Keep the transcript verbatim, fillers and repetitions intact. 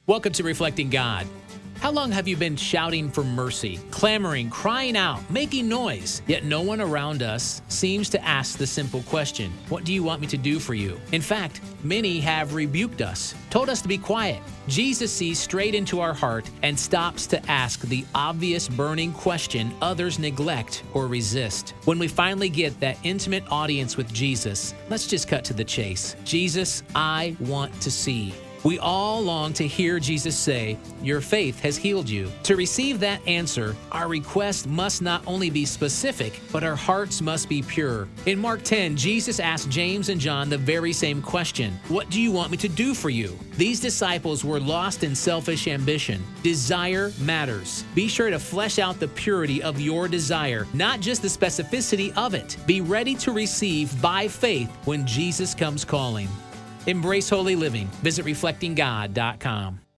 Welcome to Reflecting God. How long have you been shouting for mercy, clamoring, crying out, making noise, yet no one around us seems to ask the simple question, what do you want me to do for you? In fact, many have rebuked us, told us to be quiet. Jesus sees straight into our heart and stops to ask the obvious burning question others neglect or resist. When we finally get that intimate audience with Jesus, let's just cut to the chase. Jesus, I want to see. We all long to hear Jesus say, your faith has healed you. To receive that answer, our request must not only be specific, but our hearts must be pure. In Mark ten, Jesus asked James and John the very same question. What do you want me to do for you? These disciples were lost in selfish ambition. Desire matters. Be sure to flesh out the purity of your desire, not just the specificity of it. Be ready to receive by faith when Jesus comes calling. Embrace holy living. Visit reflecting god dot com.